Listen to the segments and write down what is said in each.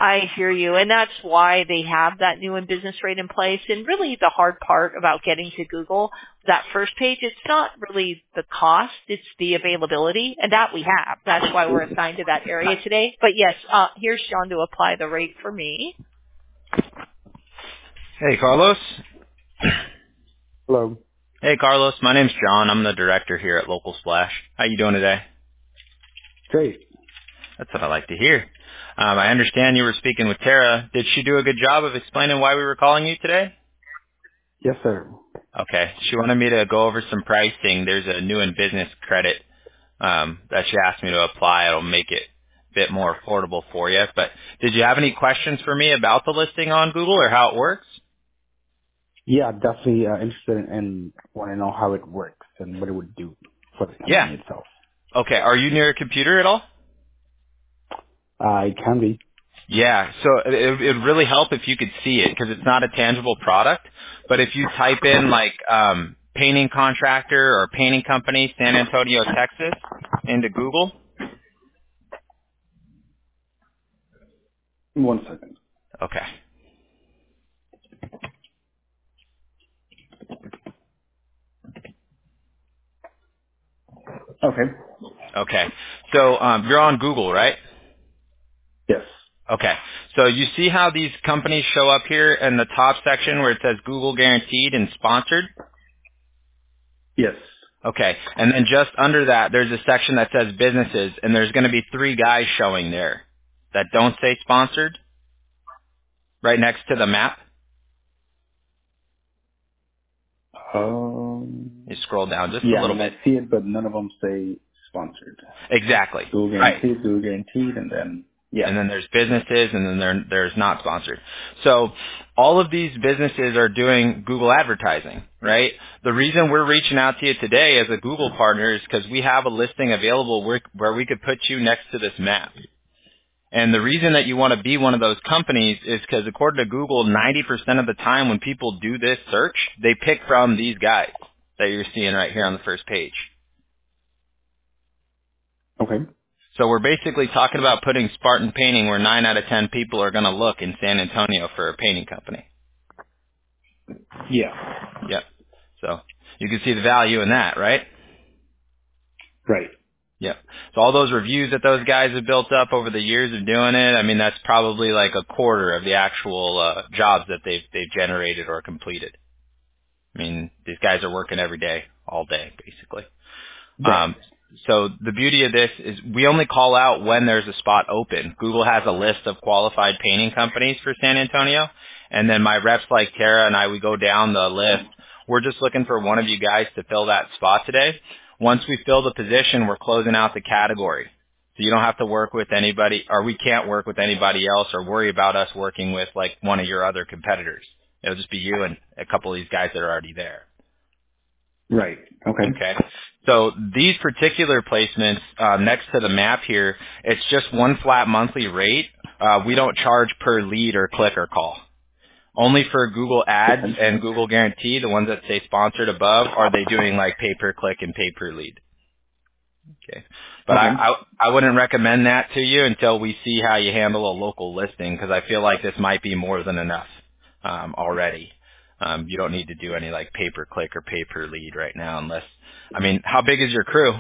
I hear you. And that's why they have that new in business rate in place. And really the hard part about getting to Google, that first page, it's not really the cost, it's the availability. And that we have. That's why we're assigned to that area today. But yes, here's Sean to apply the rate for me. Hey, Carlos. Hello. Hey, Carlos. My name's John. I'm the director here at Local Splash. How you doing today? Great. That's what I like to hear. I understand you were speaking with Tara. Did she do a good job of explaining why we were calling you today? Yes, sir. Okay. She wanted me to go over some pricing. There's a new in business credit that she asked me to apply. It'll make it a bit more affordable for you. But did you have any questions for me about the listing on Google or how it works? Yeah, definitely interested and want to know how it works and what it would do for the company itself. Okay. Are you near a computer at all? It can be. Yeah, so it would really help if you could see it because it's not a tangible product. But if you type in like painting contractor or painting company, San Antonio, Texas, into Google. 1 second. Okay. Okay. Okay. So you're on Google, right? Yes. Okay. So you see how these companies show up here in the top section where it says Google Guaranteed and Sponsored? Yes. Okay. And then just under that, there's a section that says Businesses, and there's going to be 3 guys showing there that don't say Sponsored right next to the map. You scroll down just a little bit. I see it, but none of them say sponsored. Exactly. Google Guaranteed, Google Guaranteed, and then, And then there's businesses, and then there's not sponsored. So all of these businesses are doing Google advertising, right? The reason we're reaching out to you today as a Google partner is because we have a listing available where we could put you next to this map. And the reason that you want to be one of those companies is because according to Google, 90% of the time when people do this search, they pick from these guys that you're seeing right here on the first page. Okay. So we're basically talking about putting Spartan Painting where 9 out of 10 people are going to look in San Antonio for a painting company. Yeah. Yep. So you can see the value in that, right? Right. Yep. So all those reviews that those guys have built up over the years of doing it, I mean, that's probably like a quarter of the actual jobs that they've generated or completed. I mean, these guys are working every day, all day, basically. Right. So the beauty of this is we only call out when there's a spot open. Google has a list of qualified painting companies for San Antonio, and then my reps like Tara and I, we go down the list. We're just looking for one of you guys to fill that spot today. Once we fill the position, we're closing out the category. So you don't have to work with anybody, or we can't work with anybody else or worry about us working with like one of your other competitors. It'll just be you and a couple of these guys that are already there. Right. Okay. Okay. So these particular placements next to the map here, it's just one flat monthly rate. We don't charge per lead or click or call. Only for Google Ads and Google Guarantee, the ones that say sponsored above, are they doing like pay per click and pay per lead. Okay. But I wouldn't recommend that to you until we see how you handle a local listing because I feel like this might be more than enough already. You don't need to do any like pay per click or pay per lead right now unless, I mean, how big is your crew?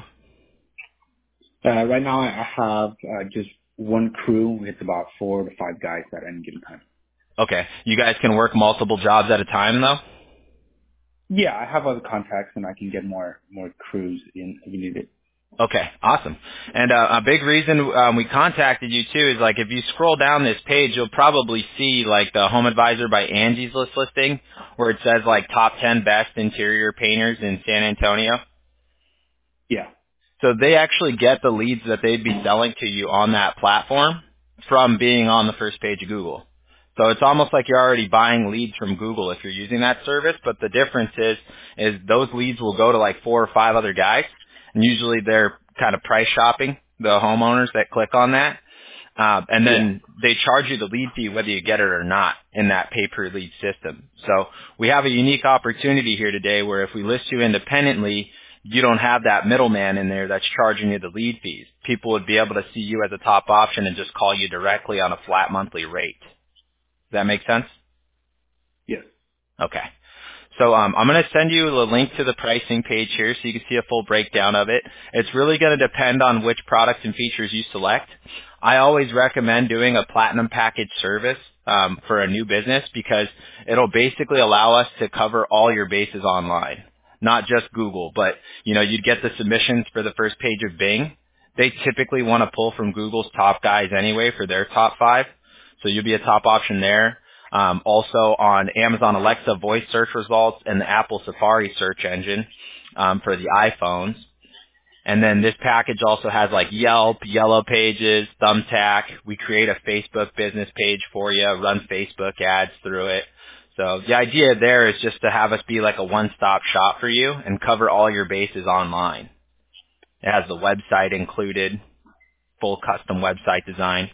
Right now I have just one crew. It's about 4 to 5 guys at any given time. Okay. You guys can work multiple jobs at a time though? Yeah, I have other contacts and I can get more crews in if you need it. Okay, awesome. And a big reason we contacted you too is like if you scroll down this page, you'll probably see like the Home Advisor by Angie's list listing where it says like top 10 best interior painters in San Antonio. Yeah. So they actually get the leads that they'd be selling to you on that platform from being on the first page of Google. So it's almost like you're already buying leads from Google if you're using that service, but the difference is those leads will go to like 4 or 5 other guys. And usually they're kind of price shopping, the homeowners that click on that. And then they charge you the lead fee whether you get it or not in that pay-per-lead system. So we have a unique opportunity here today where if we list you independently, you don't have that middleman in there that's charging you the lead fees. People would be able to see you as a top option and just call you directly on a flat monthly rate. Does that make sense? Yes. Okay. So I'm going to send you a link to the pricing page here so you can see a full breakdown of it. It's really going to depend on which products and features you select. I always recommend doing a platinum package service for a new business because it'll basically allow us to cover all your bases online, not just Google, but you'd get the submissions for the first page of Bing. They typically want to pull from Google's top guys anyway for their top 5, so you'll be a top option there. Also on Amazon Alexa voice search results and the Apple Safari search engine for the iPhones. And then this package also has like Yelp, Yellow Pages, Thumbtack. We create a Facebook business page for you, run Facebook ads through it. So the idea there is just to have us be like a one-stop shop for you and cover all your bases online. It has the website included, full custom website design.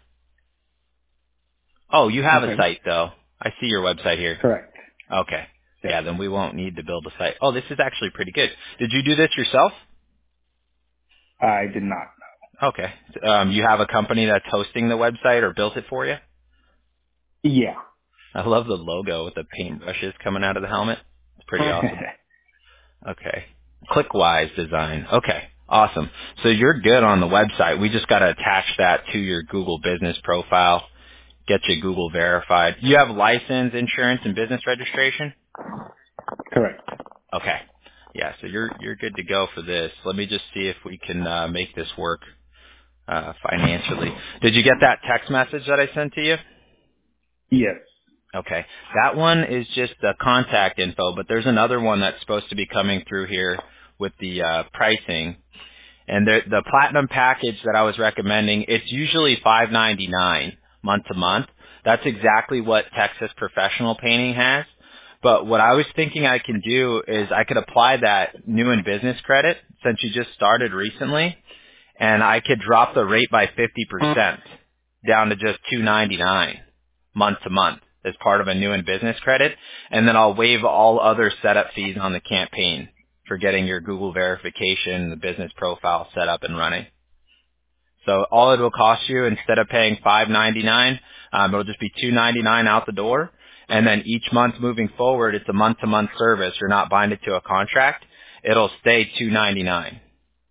Oh, you have a site though. I see your website here. Correct. Okay. Yeah, then we won't need to build a site. Oh, this is actually pretty good. Did you do this yourself? I did not. Okay. You have a company that's hosting the website or built it for you? Yeah. I love the logo with the paintbrushes coming out of the helmet. It's pretty awesome. Okay. Clickwise design. Okay. Awesome. So you're good on the website. We just got to attach that to your Google business profile. Get you Google verified. You have license, insurance, and business registration? Correct. Okay. Yeah, so you're good to go for this. Let me just see if we can make this work financially. Did you get that text message that I sent to you? Yes. Okay. That one is just the contact info, but there's another one that's supposed to be coming through here with the pricing. And the platinum package that I was recommending, it's usually $5.99 month to month. That's exactly what Texas Professional Painting has. But what I was thinking I can do is I could apply that new in business credit since you just started recently, and I could drop the rate by 50% down to just $2.99 month to month as part of a new in business credit, and then I'll waive all other setup fees on the campaign for getting your Google verification, the business profile set up and running. So all it will cost you, instead of paying $5.99, it'll just be $2.99 out the door. And then each month moving forward, it's a month-to-month service. You're not binded to a contract. It'll stay $2.99.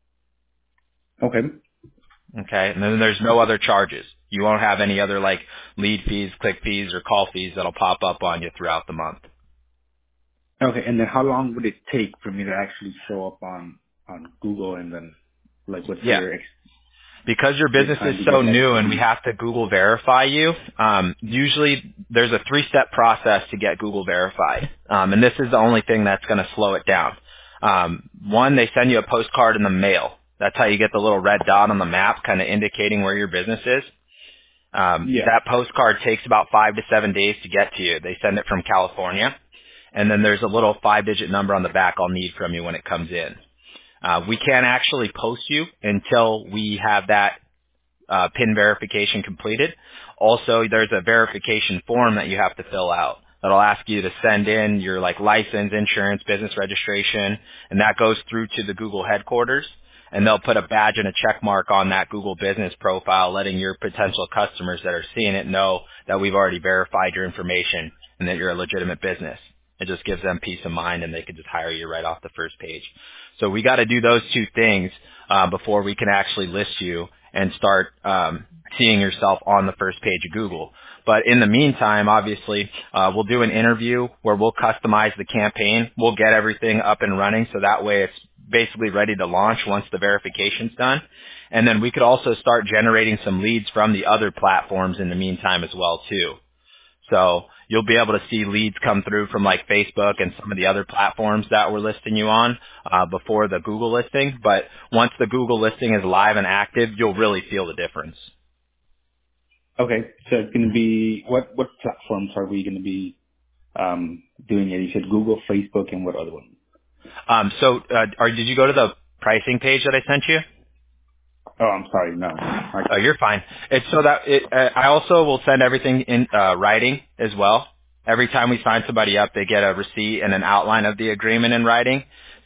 Okay. Okay. And then there's no other charges. You won't have any other like lead fees, click fees, or call fees that'll pop up on you throughout the month. Okay. And then how long would it take for me to actually show up on Google and then like what's your because your business is so new and we have to Google verify you, usually there's a 3-step process to get Google verified. And this is the only thing that's going to slow it down. One, they send you a postcard in the mail. That's how you get the little red dot on the map kind of indicating where your business is. That postcard takes about 5 to 7 days to get to you. They send it from California. And then there's a little 5-digit number on the back I'll need from you when it comes in. We can't actually post you until we have that PIN verification completed. Also, there's a verification form that you have to fill out that'll ask you to send in your like license, insurance, business registration, and that goes through to the Google headquarters. And they'll put a badge and a check mark on that Google business profile, letting your potential customers that are seeing it know that we've already verified your information and that you're a legitimate business. It just gives them peace of mind, and they can just hire you right off the first page. So we got to do those 2 things before we can actually list you and start seeing yourself on the first page of Google. But in the meantime, obviously, we'll do an interview where we'll customize the campaign. We'll get everything up and running so that way it's basically ready to launch once the verification's done. And then we could also start generating some leads from the other platforms in the meantime as well, too. So you'll be able to see leads come through from like Facebook and some of the other platforms that we're listing you on before the Google listing. But once the Google listing is live and active, you'll really feel the difference. Okay. So it's going to be, what platforms are we going to be doing it? You said Google, Facebook, and what other one? Did you go to the pricing page that I sent you? Oh, I'm sorry. No. Oh, you're fine. It's so that I also will send everything in writing as well. Every time we sign somebody up, they get a receipt and an outline of the agreement in writing.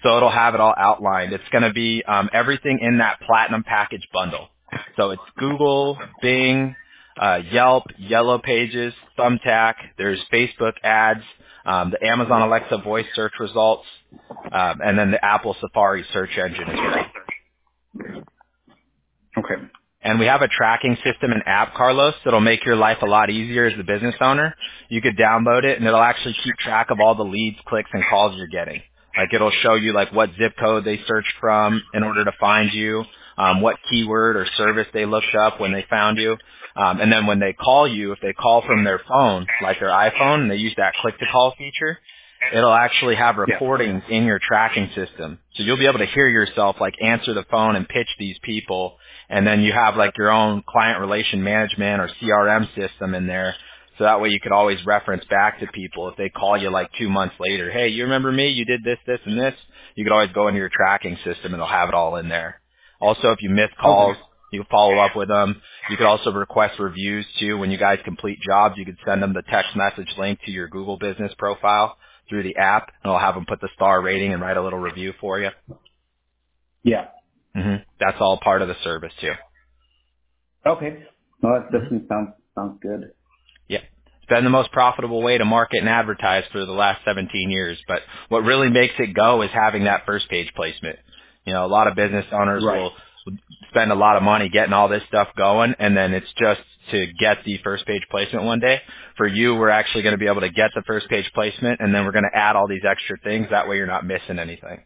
So it'll have it all outlined. It's going to be everything in that platinum package bundle. So it's Google, Bing, Yelp, Yellow Pages, Thumbtack. There's Facebook ads, the Amazon Alexa voice search results, and then the Apple Safari search engine is free. Okay. And we have a tracking system and app, Carlos, that'll make your life a lot easier as the business owner. You could download it, and it'll actually keep track of all the leads, clicks, and calls you're getting. Like it'll show you like what zip code they searched from in order to find you, what keyword or service they looked up when they found you. And then when they call you, if they call from their phone, like their iPhone, and they use that click-to-call feature, it'll actually have recordings in your tracking system. So you'll be able to hear yourself like answer the phone and pitch these people. And then you have like your own client relation management or CRM system in there. So that way you could always reference back to people if they call you like 2 months later. Hey, you remember me? You did this, this, and this. You could always go into your tracking system and it'll have it all in there. Also, if you miss calls, you can follow up with them. You could also request reviews too. When you guys complete jobs, you could send them the text message link to your Google business profile through the app, and it'll have them put the star rating and write a little review for you. Yeah. That's all part of the service too. Okay. Well, that definitely sounds good. Yeah. It's been the most profitable way to market and advertise for the last 17 years. But what really makes it go is having that first page placement. You know, a lot of business owners will spend a lot of money getting all this stuff going, and then it's just to get the first page placement one day. For you, we're actually going to be able to get the first page placement, and then we're going to add all these extra things. That way you're not missing anything.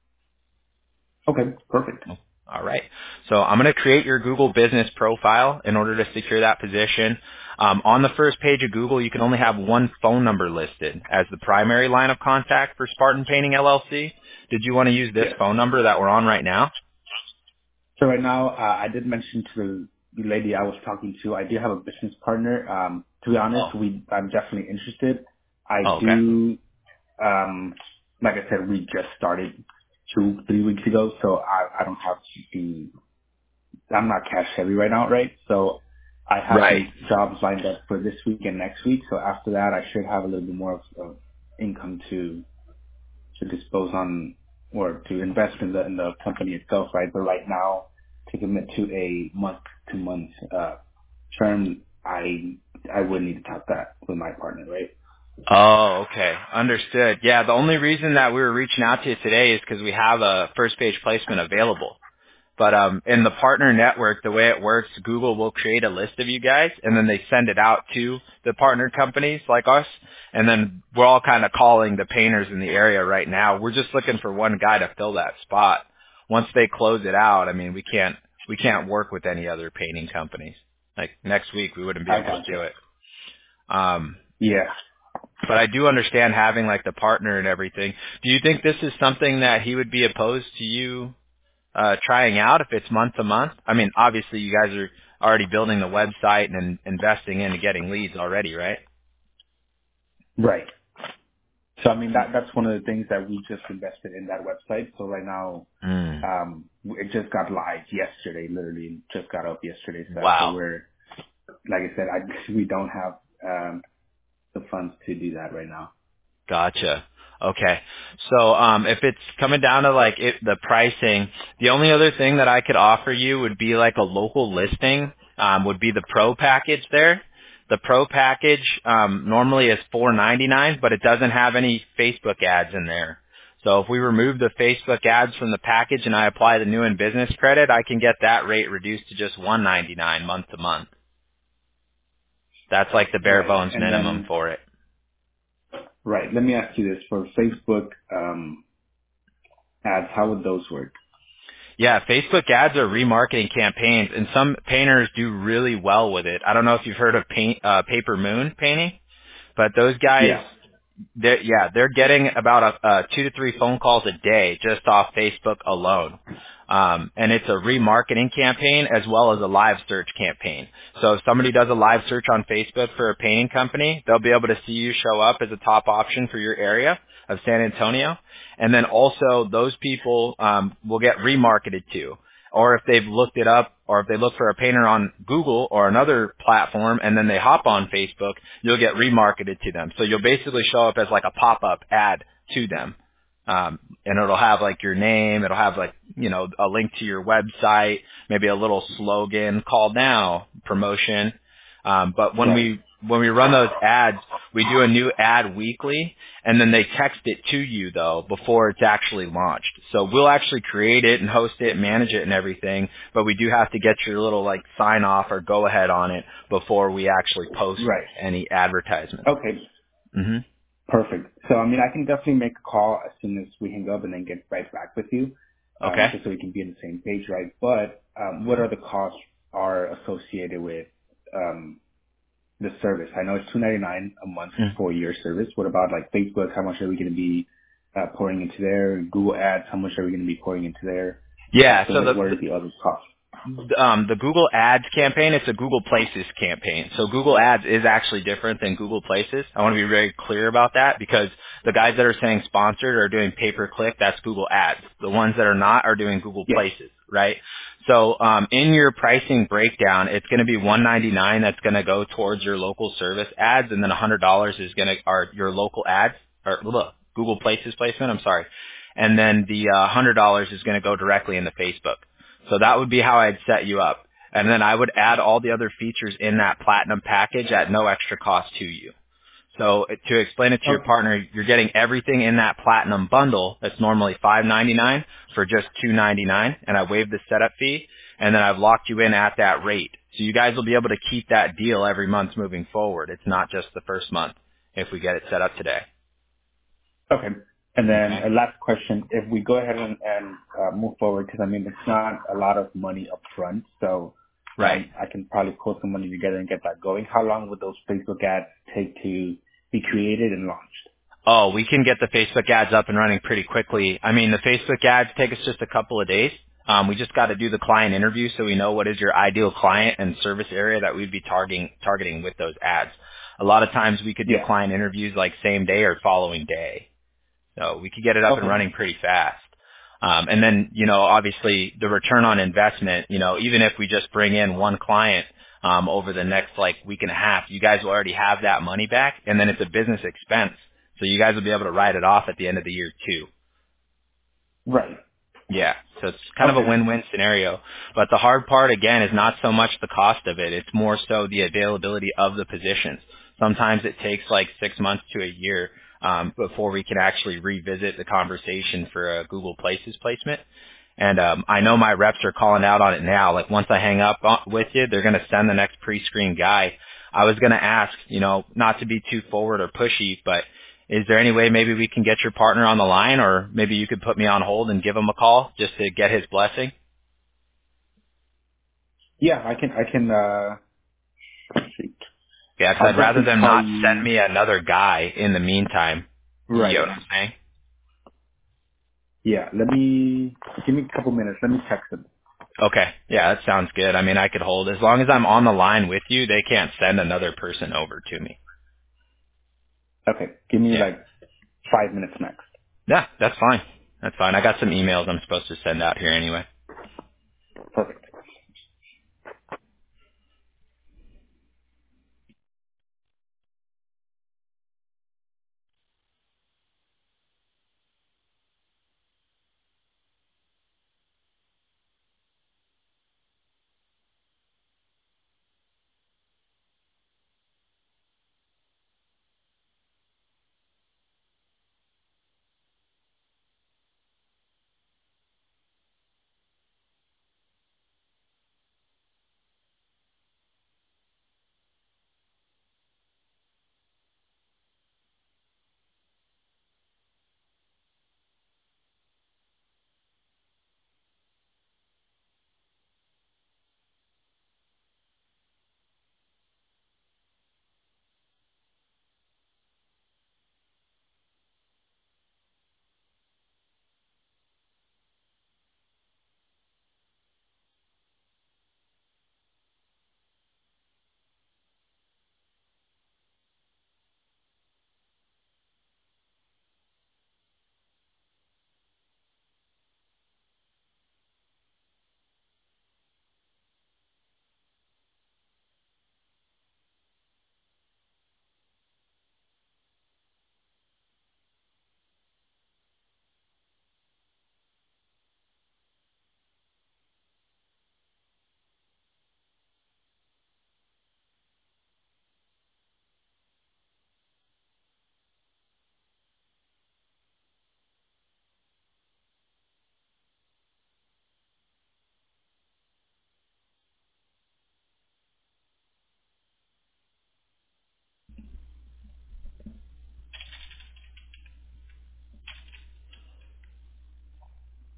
Okay, perfect. All right. So I'm going to create your Google business profile in order to secure that position. On the first page of Google, you can only have one phone number listed as the primary line of contact for Spartan Painting LLC. Did you want to use this phone number that we're on right now? So right now, I did mention to the lady I was talking to, I do have a business partner. To be honest, I'm definitely interested. Do, like I said, we just started 2-3 weeks ago, so I don't have I'm not cash heavy right now, right? So I have some jobs lined up for this week and next week. So after that, I should have a little bit more of income to dispose on or to invest in the company itself, right? But right now, to commit to a month-to-month term, I would need to talk that with my partner, right? Oh, okay. Understood. Yeah, the only reason that we were reaching out to you today is because we have a first page placement available. But in the partner network, the way it works, Google will create a list of you guys, and then they send it out to the partner companies like us. And then we're all kind of calling the painters in the area right now. We're just looking for one guy to fill that spot. Once they close it out, I mean, we can't work with any other painting companies. Like next week, we wouldn't be able to do it. Yeah. But I do understand having like the partner and everything. Do you think this is something that he would be opposed to you trying out if it's month to month? I mean, obviously you guys are already building the website and investing into getting leads already, right? Right. So, I mean, that's one of the things that we just invested in that website. So right now, it just got live yesterday, literally just got up yesterday. So we're, like I said, we don't have the funds to do that right now. Gotcha. Okay. So if it's coming down to like the pricing, the only other thing that I could offer you would be like a local listing, would be the pro package there. The pro package normally is $4.99, but it doesn't have any Facebook ads in there. So if we remove the Facebook ads from the package and I apply the new in business credit, I can get that rate reduced to just $1.99 month to month. That's like the bare bones minimum for it. Right. Let me ask you this. For Facebook ads, how would those work? Yeah, Facebook ads are remarketing campaigns, and some painters do really well with it. I don't know if you've heard of Paper Moon painting, but those guys, they're getting about 2 to 3 phone calls a day just off Facebook alone. And it's a remarketing campaign as well as a live search campaign. So if somebody does a live search on Facebook for a painting company, they'll be able to see you show up as a top option for your area of San Antonio. And then also those people will get remarketed to. Or if they've looked it up, or if they look for a painter on Google or another platform and then they hop on Facebook, you'll get remarketed to them. So you'll basically show up as like a pop-up ad to them. And it'll have like your name, it'll have like, a link to your website, maybe a little slogan, call now, promotion. But when we run those ads, we do a new ad weekly, and then they text it to you though before it's actually launched. So we'll actually create it and host it, manage it and everything, but we do have to get your little like sign off or go ahead on it before we actually post any advertisements. Okay. Mm-hmm. Perfect. So, I mean, I can definitely make a call as soon as we hang up and then get right back with you. Okay. Just so we can be on the same page, right? But what are the costs are associated with the service? I know it's $2.99 a month for a year service. What about like Facebook? How much are we going to be pouring into there? Google Ads, how much are we going to be pouring into there? Yeah. So what are the other costs? The Google Ads campaign, it's a Google Places campaign. So Google Ads is actually different than Google Places. I want to be very clear about that because the guys that are saying sponsored are doing pay-per-click. That's Google Ads. The ones that are not are doing Google Places, right? So in your pricing breakdown, it's going to be $199 that's going to go towards your local service ads, and then $100 is going to are your local ads or Google Places placement. I'm sorry, and then the $100 is going to go directly into Facebook. So that would be how I'd set you up. And then I would add all the other features in that platinum package at no extra cost to you. So to explain it to your partner, you're getting everything in that platinum bundle that's normally $5.99 for just $2.99, and I waived the setup fee, and then I've locked you in at that rate. So you guys will be able to keep that deal every month moving forward. It's not just the first month if we get it set up today. Okay. And then a last question, if we go ahead and move forward, because I mean, it's not a lot of money up front, so I can probably pull some money together and get that going. How long would those Facebook ads take to be created and launched? Oh, we can get the Facebook ads up and running pretty quickly. I mean, the Facebook ads take us just a couple of days. We just got to do the client interview so we know what is your ideal client and service area that we'd be targeting with those ads. A lot of times we could do client interviews like same day or following day. So we could get it up and running pretty fast. And then, obviously the return on investment, even if we just bring in one client over the next like week and a half, you guys will already have that money back, and then it's a business expense. So you guys will be able to write it off at the end of the year too. Right. Yeah. So it's kind of a win-win scenario. But the hard part, again, is not so much the cost of it. It's more so the availability of the positions. Sometimes it takes like 6 months to a year before we can actually revisit the conversation for a Google Places placement. And I know my reps are calling out on it now. Like once I hang up with you, they're going to send the next pre-screen guy. I was going to ask, not to be too forward or pushy, but is there any way maybe we can get your partner on the line, or maybe you could put me on hold and give him a call just to get his blessing? Yeah, I can. Yeah, because I'd rather them not send me another guy in the meantime. Right. You know what I'm saying? Yeah, give me a couple minutes. Let me text him. Okay. Yeah, that sounds good. I mean, I could hold. As long as I'm on the line with you, they can't send another person over to me. Okay. Give me like 5 minutes next. Yeah, that's fine. That's fine. I got some emails I'm supposed to send out here anyway. Perfect.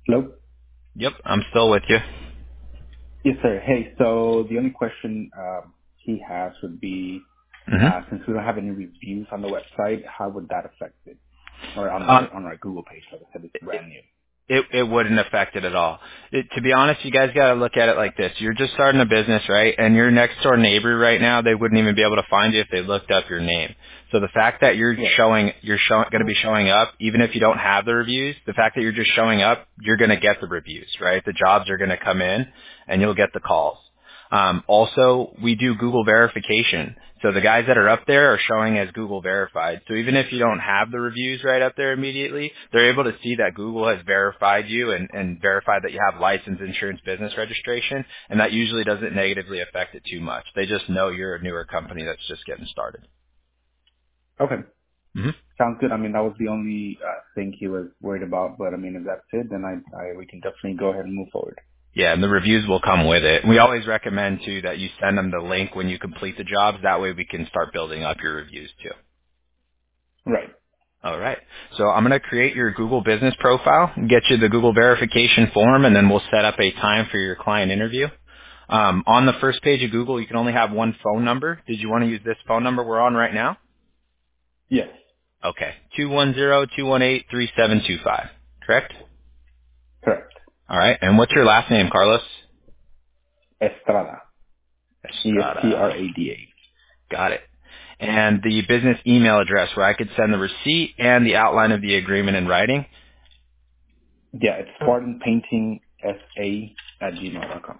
Hello? Yep, I'm still with you. Yes, sir. Hey, so the only question he has would be, Mm-hmm. since we don't have any reviews on the website, how would that affect it? Or on our Google page, like I said, it's brand new. It wouldn't affect it at all. To be honest, you guys got to look at it like this. You're just starting a business, right? And your next door neighbor right now, they wouldn't even be able to find you if they looked up your name. So the fact that you're going to be showing up, even if you don't have the reviews, the fact that you're just showing up, you're going to get the reviews, right? The jobs are going to come in and you'll get the calls. Also, we do Google verification. So the guys that are up there are showing as Google verified. So even if you don't have the reviews right up there immediately, they're able to see that Google has verified you and verified that you have license, insurance, business registration, and that usually doesn't negatively affect it too much. They just know you're a newer company that's just getting started. Okay. Mm-hmm. Sounds good. I mean, that was the only thing he was worried about. But I mean, if that's it, then we can definitely go ahead and move forward. Yeah, and the reviews will come with it. We always recommend, too, that you send them the link when you complete the jobs. That way we can start building up your reviews, too. Right. All right. So I'm going to create your Google business profile, get you the Google verification form, and then we'll set up a time for your client interview. On the first page of Google, you can only have one phone number. Did you want to use this phone number we're on right now? Yes. Okay. 210-218-3725. Correct? Correct. All right. And what's your last name, Carlos? Estrada. Estrada. Estrada. Got it. And the business email address where I could send the receipt and the outline of the agreement in writing? Yeah, it's SpartanPaintingSA@gmail.com.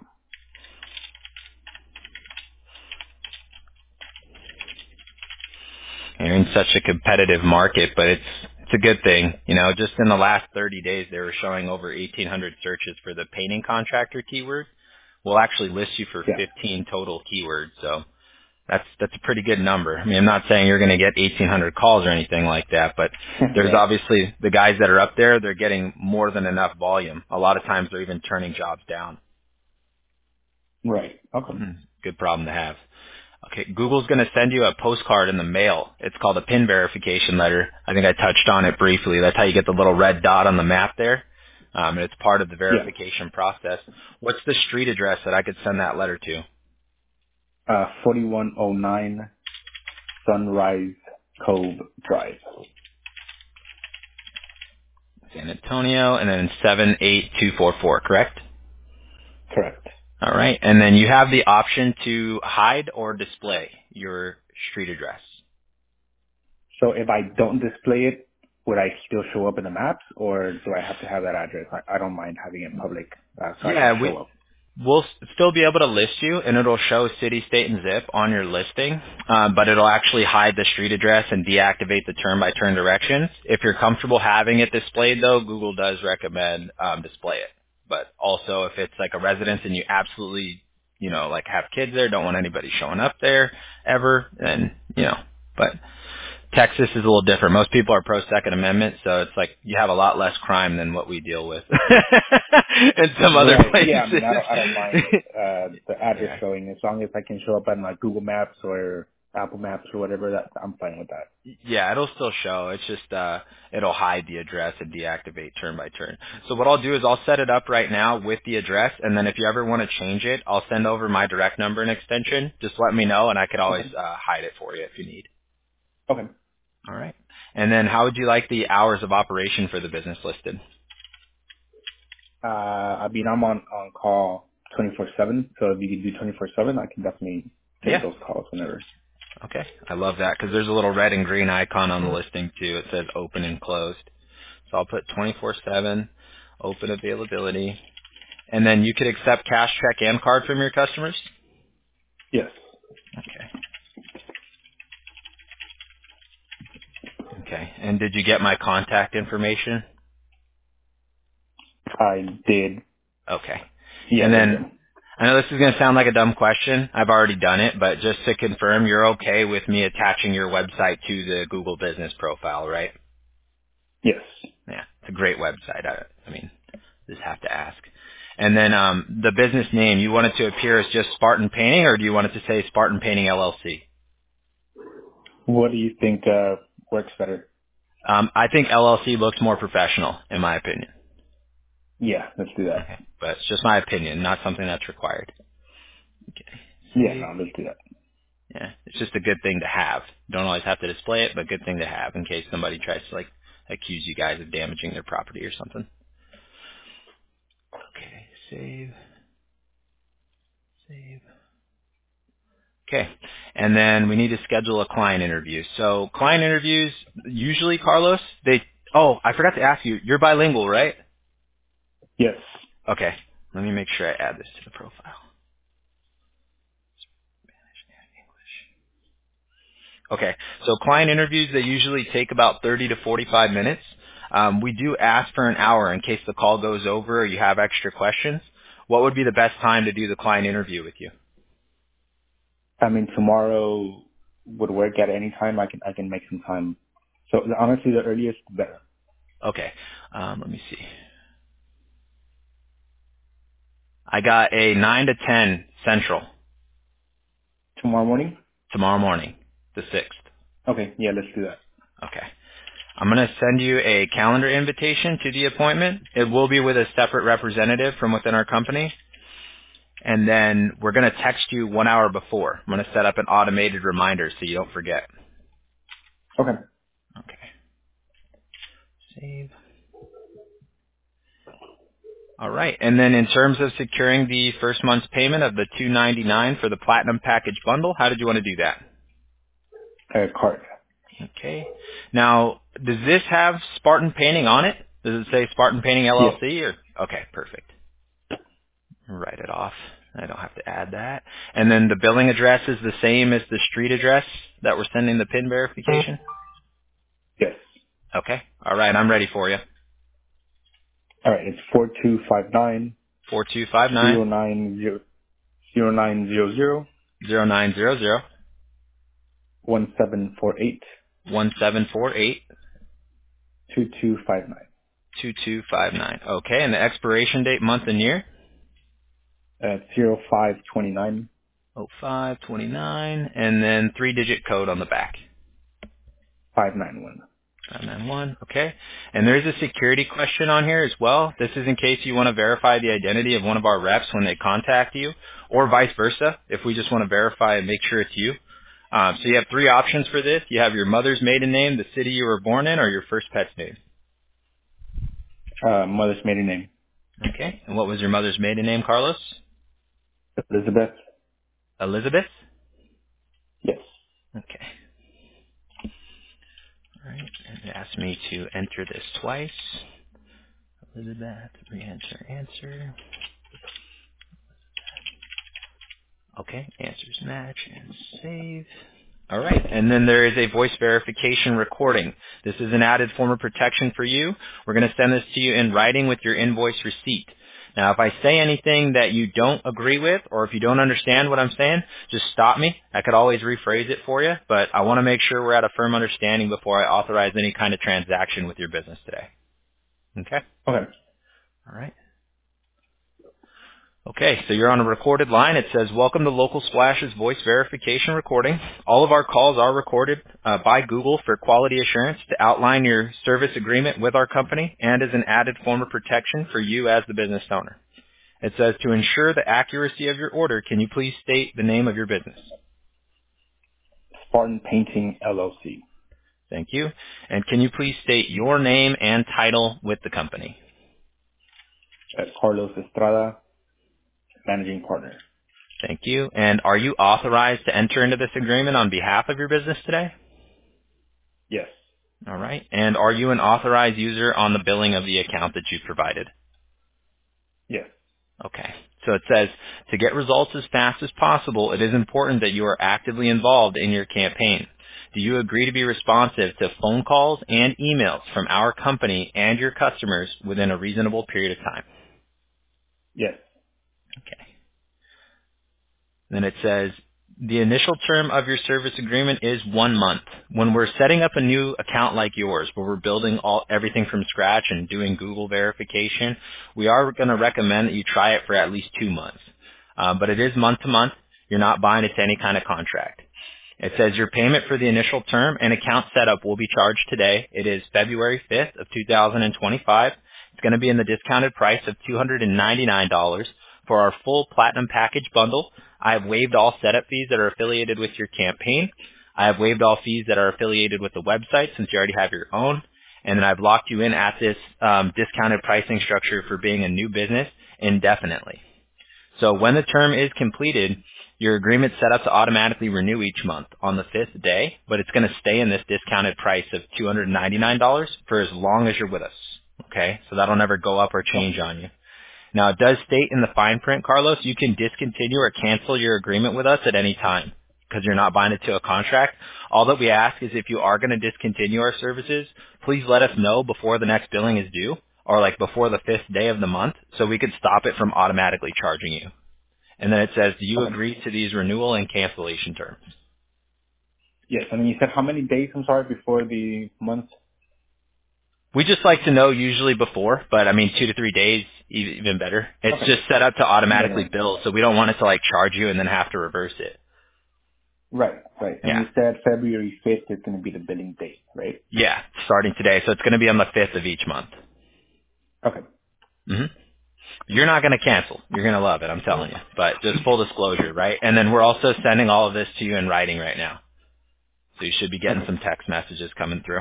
You're in such a competitive market, but it's a good thing. You know, just in the last 30 days, they were showing over 1,800 searches for the painting contractor keyword. We'll actually list you for 15 total keywords, so that's a pretty good number. I mean, I'm not saying you're going to get 1,800 calls or anything like that, but there's obviously the guys that are up there, they're getting more than enough volume. A lot of times they're even turning jobs down. Right. Okay. Good problem to have. Okay, Google's going to send you a postcard in the mail. It's called a PIN verification letter. I think I touched on it briefly. That's how you get the little red dot on the map there. And it's part of the verification process. What's the street address that I could send that letter to? 4109 Sunrise Cove Drive. San Antonio, and then 78244, correct? Correct. All right. And then you have the option to hide or display your street address. So if I don't display it, would I still show up in the maps, or do I have to have that address? I don't mind having it public, so I can show up. We'll still be able to list you, and it'll show city, state, and zip on your listing, but it'll actually hide the street address and deactivate the turn-by-turn directions. If you're comfortable having it displayed, though, Google does recommend display it. But also, if it's like a residence and you absolutely, like have kids there, don't want anybody showing up there ever, then, but Texas is a little different. Most people are pro Second Amendment, so it's like you have a lot less crime than what we deal with in some other places. Yeah, I mean, I don't mind the address showing as long as I can show up on like Google Maps or Apple Maps or whatever. That I'm fine with that. Yeah, it'll still show. It's just it'll hide the address and deactivate turn by turn. So what I'll do is I'll set it up right now with the address, and then if you ever want to change it, I'll send over my direct number and extension. Just let me know, and I could always hide it for you if you need. Okay. All right. And then how would you like the hours of operation for the business listed? I mean, I'm on call 24/7, so if you can do 24/7, I can definitely take those calls whenever. Okay. I love that because there's a little red and green icon on the listing too. It says open and closed. So I'll put 24/7, open availability. And then you could accept cash, check, and card from your customers? Yes. Okay. Okay. And did you get my contact information? I did. Okay. Yeah, and then I know this is going to sound like a dumb question. I've already done it, but just to confirm, you're okay with me attaching your website to the Google business profile, right? Yes. Yeah, it's a great website. I mean, just have to ask. And then the business name, you want it to appear as just Spartan Painting, or do you want it to say Spartan Painting LLC? What do you think works better? I think LLC looks more professional, in my opinion. Yeah, let's do that. Okay. But it's just my opinion, not something that's required. Okay. Yeah, Save. no, let's do that. Yeah. It's just a good thing to have. Don't always have to display it, but good thing to have in case somebody tries to accuse you guys of damaging their property or something. Okay. Save. Save. Okay. And then we need to schedule a client interview. So client interviews, usually, Carlos, I forgot to ask you, you're bilingual, right? Yes. Okay. Let me make sure I add this to the profile. Spanish and English. Okay. So client interviews, they usually take about 30 to 45 minutes. We do ask for an hour in case the call goes over or you have extra questions. What would be the best time to do the client interview with you? I mean, tomorrow would work at any time. I can make some time. So honestly, the earliest, the better. Okay. Let me see. I got a 9 to 10 Central Tomorrow morning? tomorrow morning, the 6th. Okay, yeah, let's do that. Okay. I'm going to send you a calendar invitation to the appointment. It will be with a separate representative from within our company. And then we're going to text you 1 hour before. I'm going to set up an automated reminder so you don't forget. Okay. Okay. Save. All right. And then in terms of securing the first month's payment of the $299 for the Platinum Package bundle, how did you want to do that? Card. Okay. Now, does this have Spartan Painting on it? Does it say Spartan Painting Yes. LLC? Or okay, perfect. Write it off. I don't have to add that. And then the billing address is the same as the street address that we're sending the PIN verification? Yes. Okay. All right. I'm ready for you. All right, it's 4259 4259 0900 0900 1748 1748 2259. 2259. Okay. And the expiration date, month and year? 0529 0529. And then 3-digit code on the back. 591. 591. Okay. And there's a security question on here as well. This is in case you want to verify the identity of one of our reps when they contact you, or vice versa, if we just want to verify and make sure it's you. So you have 3 options for this. You have your mother's maiden name, the city you were born in, or your first pet's name. Mother's maiden name. Okay. And what was your mother's maiden name, Carlos? Elizabeth. Elizabeth? Yes. Okay. All right. And it asked me to enter this twice. Elizabeth, re-enter answer. Okay, answers match and save. All right, and then there is a voice verification recording. This is an added form of protection for you. We're going to send this to you in writing with your invoice receipt. Now, if I say anything that you don't agree with, or if you don't understand what I'm saying, just stop me. I could always rephrase it for you, but I want to make sure we're at a firm understanding before I authorize any kind of transaction with your business today. Okay? Okay. All right. Okay, so you're on a recorded line. It says, welcome to Local Splash's voice verification recording. All of our calls are recorded by Google for quality assurance to outline your service agreement with our company and as an added form of protection for you as the business owner. It says, to ensure the accuracy of your order, can you please state the name of your business? Spartan Painting LLC. Thank you. And can you please state your name and title with the company? Carlos Estrada, managing partner. Thank you. And are you authorized to enter into this agreement on behalf of your business today? Yes. All right. And are you an authorized user on the billing of the account that you provided? Yes. Okay. So it says, to get results as fast as possible, it is important that you are actively involved in your campaign. Do you agree to be responsive to phone calls and emails from our company and your customers within a reasonable period of time? Yes. Okay. Then it says, the initial term of your service agreement is 1 month. When we're setting up a new account like yours, where we're building everything from scratch and doing Google verification, we are going to recommend that you try it for at least 2 months. But it is month to month. You're not buying into any kind of contract. It says your payment for the initial term and account setup will be charged today. It is February 5th of 2025. It's going to be in the discounted price of $299 for our full platinum package bundle. I have waived all setup fees that are affiliated with your campaign. I have waived all fees that are affiliated with the website since you already have your own. And then I've locked you in at this discounted pricing structure for being a new business indefinitely. So when the term is completed, your agreement's set up to automatically renew each month on the 5th day, but it's going to stay in this discounted price of $299 for as long as you're with us. Okay? So that'll never go up or change on you. Now, it does state in the fine print, Carlos, you can discontinue or cancel your agreement with us at any time because you're not binded to a contract. All that we ask is if you are going to discontinue our services, please let us know before the next billing is due or like before the 5th day of the month so we could stop it from automatically charging you. And then it says, do you agree to these renewal and cancellation terms? Yes, and then you said how many days, I'm sorry, before the month? We just like to know usually before, but I mean 2 to 3 days, even better. It's just set up to automatically bill, so we don't want it to like charge you and then have to reverse it. Right. And you said February 5th is going to be the billing date, right? Yeah, starting today. So it's going to be on the 5th of each month. Okay. Mm-hmm. You're not going to cancel. You're going to love it, I'm telling you. But just full disclosure, right? And then we're also sending all of this to you in writing right now. So you should be getting some text messages coming through.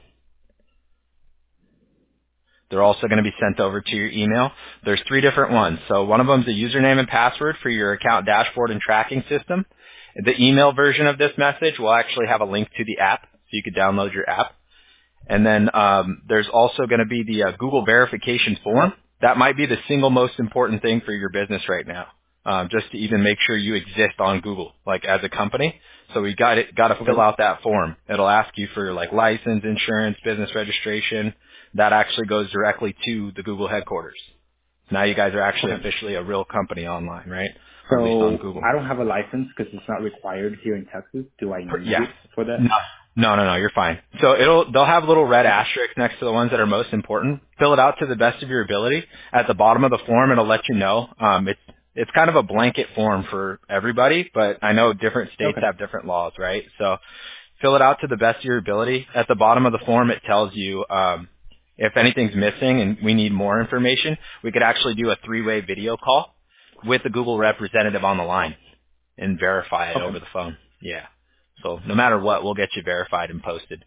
They're also going to be sent over to your email. There's 3 different ones. So one of them is a username and password for your account dashboard and tracking system. The email version of this message will actually have a link to the app, so you can download your app. And then there's also going to be the Google verification form. That might be the single most important thing for your business right now, just to even make sure you exist on Google, like as a company. So we got to fill out that form. It'll ask you for like license, insurance, business registration. That actually goes directly to the Google headquarters. Now you guys are actually officially a real company online, right? So or at least on Google. I don't have a license because it's not required here in Texas. Do I need it for that? No, you're fine. So they'll have little red asterisks next to the ones that are most important. Fill it out to the best of your ability. At the bottom of the form, it'll let you know. It's kind of a blanket form for everybody, but I know different states have different laws, right? So fill it out to the best of your ability. At the bottom of the form, it tells you if anything's missing and we need more information, we could actually do a 3-way video call with the Google representative on the line and verify it over the phone. Yeah. So no matter what, we'll get you verified and posted.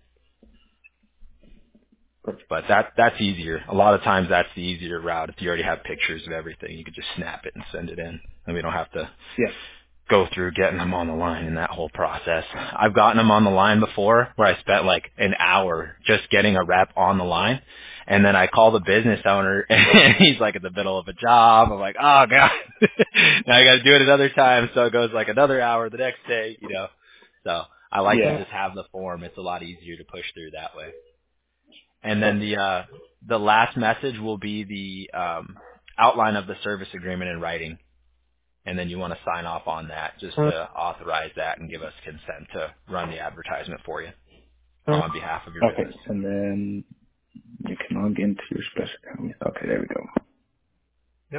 But that's easier. A lot of times that's the easier route. If you already have pictures of everything, you could just snap it and send it in. And we don't have to go through getting them on the line in that whole process. I've gotten them on the line before where I spent like an hour just getting a rep on the line. And then I call the business owner and he's like in the middle of a job. I'm like, oh God, now I got to do it another time. So it goes like another hour the next day, you know. So I like to just have the form. It's a lot easier to push through that way. And then the last message will be the outline of the service agreement in writing. And then you want to sign off on that just to authorize that and give us consent to run the advertisement for you on behalf of your business. And then you can log into your special account. Okay, there we go. Yep.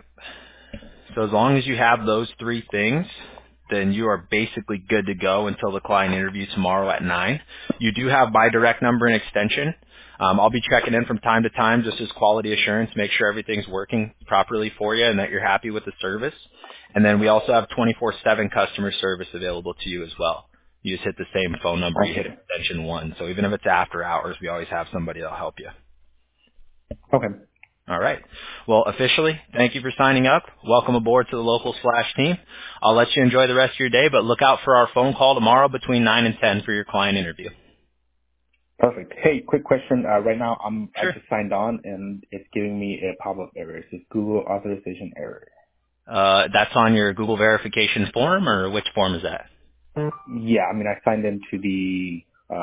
So as long as you have those 3 things, then you are basically good to go until the client interview tomorrow at 9. You do have my direct number and extension. I'll be checking in from time to time just as quality assurance, make sure everything's working properly for you and that you're happy with the service. And then we also have 24/7 customer service available to you as well. You just hit the same phone number, you hit extension 1. So even if it's after hours, we always have somebody that'll help you. Okay. All right. Well, officially, thank you for signing up. Welcome aboard to the Local Slash team. I'll let you enjoy the rest of your day, but look out for our phone call tomorrow between 9 and 10 for your client interview. Perfect. Hey, quick question. Right now, I just signed on, and it's giving me a pop-up error. It says Google authorization error. That's on your Google verification form, or which form is that? Yeah, I mean, I signed into the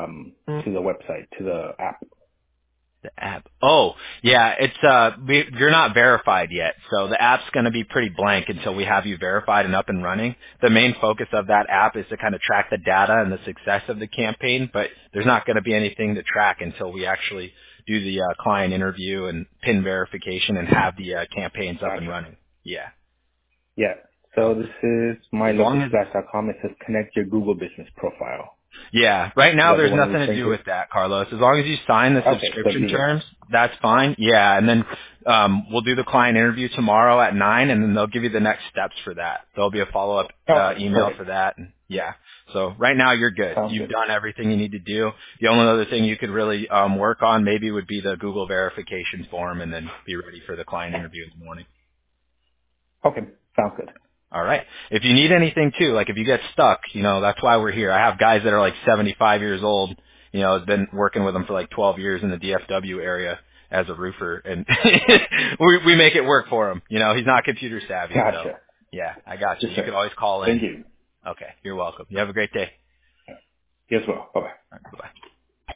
website, to the app. The app. Oh, yeah, it's you're not verified yet, so the app's going to be pretty blank until we have you verified and up and running. The main focus of that app is to kind of track the data and the success of the campaign, but there's not going to be anything to track until we actually do the client interview and PIN verification and have the campaigns up and running. Yeah. Yeah. So this is mylocalslash.com. It says connect your Google business profile. Yeah, right now there's nothing to do with that, Carlos. As long as you sign the subscription terms, that's fine. Yeah, and then we'll do the client interview tomorrow at 9, and then they'll give you the next steps for that. There'll be a follow-up email for that. And yeah. So right now you're good. You've done everything you need to do. The only other thing you could really work on maybe would be the Google verification form, and then be ready for the client interview in the morning. Okay. Sounds good. All right. If you need anything too, like if you get stuck, that's why we're here. I have guys that are like 75 years old, been working with them for like 12 years in the DFW area as a roofer, and we make it work for him. He's not computer savvy. Gotcha. So yeah, I got you. Yes, You can always call in. Thank you. Okay. You're welcome. You have a great day. You as well. Bye-bye. All right, bye-bye.